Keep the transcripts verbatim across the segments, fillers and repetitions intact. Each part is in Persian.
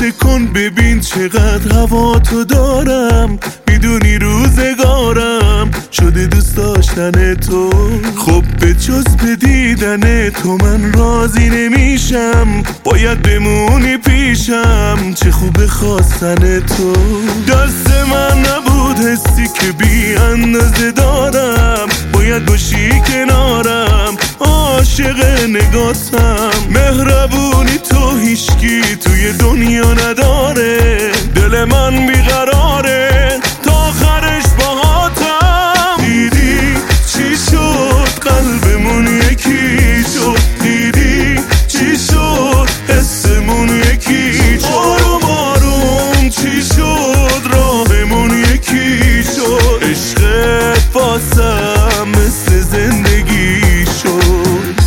فکر کن ببین چقدر هوا تو دارم، میدونی روزگارم شده دوست داشتن تو. خب به جز به دیدن تو من راضی نمیشم، باید بمونی پیشم، چه خوب خواستن تو. دست من نبود حسی که بی اندازه دارم، باید باشی کنارم، عاشق نگاتم. مهربونی تو هیچکی توی دنیا نداره، دل من بیقراره تا آخرش باهاتم. دیدی چی شد قلبمون یکی شد، دیدی چی شد حسمون یکی شد. آروم آروم چی شد راهمون یکی شد، عشقت واسم مثل زندگی شد.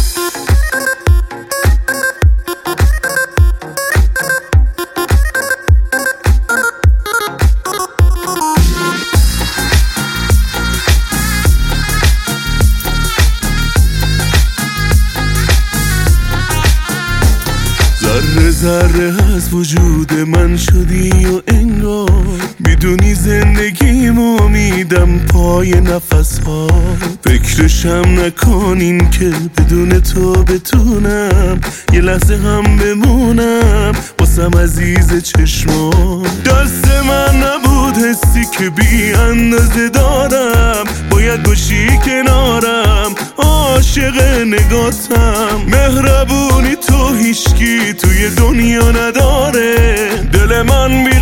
ذره ذره از وجود من شدی و انگار میدونی زندگیمو میدم پای نفس ها. فکرشم نکنین که بدون تو بتونم یه لحظه هم بمونم واسم عزیز چشمان. دست من نبود حسی که بی اندازه دارم، باید باشی کنارم، عاشق نگاتم. مهربونی تو هیچکی توی دنیا نداره، دل من بی